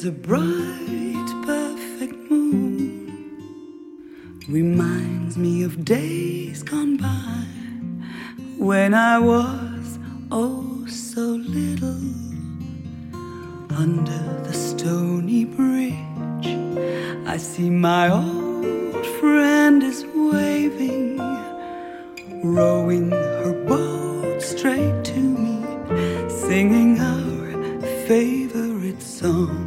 There's a bright, perfect moon, reminds me of days gone by, when I was oh so little. Under the stony bridge, I see my old friend is waving, rowing her boat straight to me, singing our favorite song.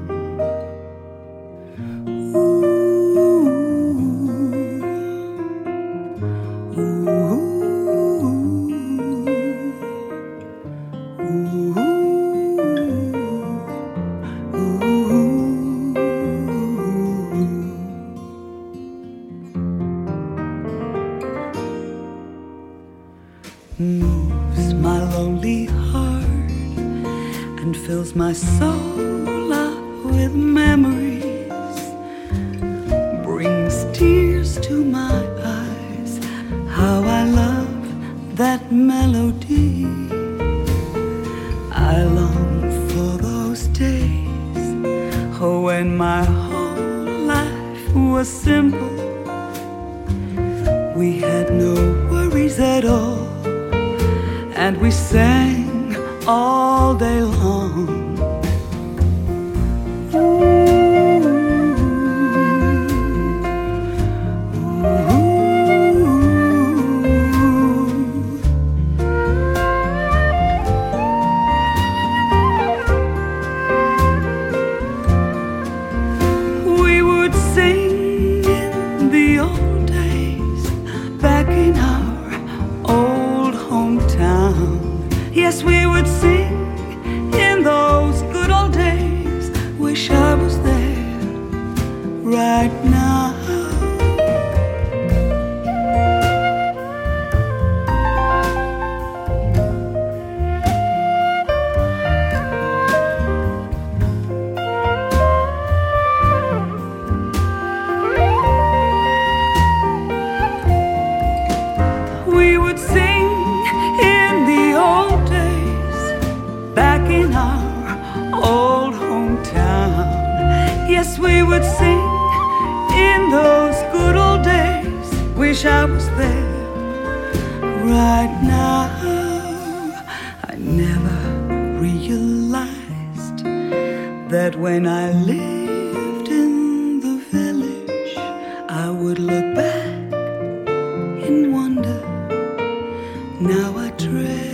Moves my lonely heart and fills my soul up with memories, brings tears to my eyes. How I love that melody. I long for those days, oh, when my whole life was simple. We had no worries at all, and we sang all day long. We would sing in the old days, back in our old hometown. Yes, we would sing in those good old days. Wish I was there right now. We would sing in the old days, back in our old hometown. Yes, we would sing in those good old days. Wish I was there right now. I never realized that when I lived in the village, I would look back in wonder. Now I treasure